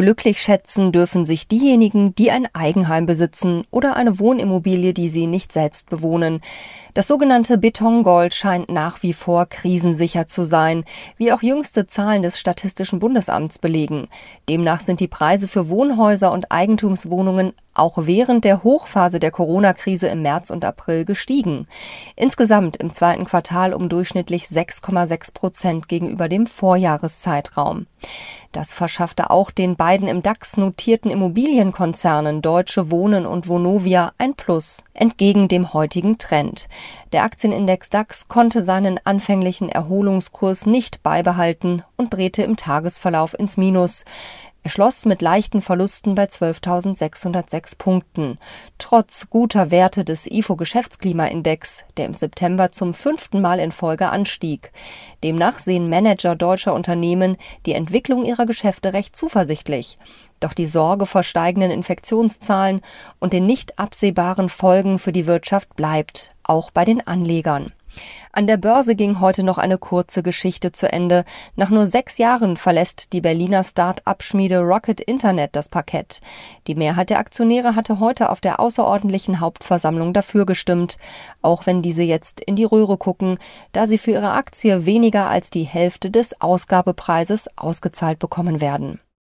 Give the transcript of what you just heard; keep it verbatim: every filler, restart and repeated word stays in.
Glücklich schätzen dürfen sich diejenigen, die ein Eigenheim besitzen oder eine Wohnimmobilie, die sie nicht selbst bewohnen. Das sogenannte Betongold scheint nach wie vor krisensicher zu sein, wie auch jüngste Zahlen des Statistischen Bundesamts belegen. Demnach sind die Preise für Wohnhäuser und Eigentumswohnungen auch während der Hochphase der Corona-Krise im März und April gestiegen. Insgesamt im zweiten Quartal um durchschnittlich sechs Komma sechs Prozent gegenüber dem Vorjahreszeitraum. Das verschaffte auch den beiden im DAX notierten Immobilienkonzernen Deutsche Wohnen und Vonovia ein Plus, entgegen dem heutigen Trend. Der Aktienindex DAX konnte seinen anfänglichen Erholungskurs nicht beibehalten und drehte im Tagesverlauf ins Minus. Er schloss mit leichten Verlusten bei zwölftausendsechshundertsechs Punkten, trotz guter Werte des I F O-Geschäftsklimaindex, der im September zum fünften Mal in Folge anstieg. Demnach sehen Manager deutscher Unternehmen die Entwicklung ihrer Geschäfte recht zuversichtlich. Doch die Sorge vor steigenden Infektionszahlen und den nicht absehbaren Folgen für die Wirtschaft bleibt, auch bei den Anlegern. An der Börse ging heute noch eine kurze Geschichte zu Ende. Nach nur sechs Jahren verlässt die Berliner Start-up-Schmiede Rocket Internet das Parkett. Die Mehrheit der Aktionäre hatte heute auf der außerordentlichen Hauptversammlung dafür gestimmt, auch wenn diese jetzt in die Röhre gucken, da sie für ihre Aktie weniger als die Hälfte des Ausgabepreises ausgezahlt bekommen werden.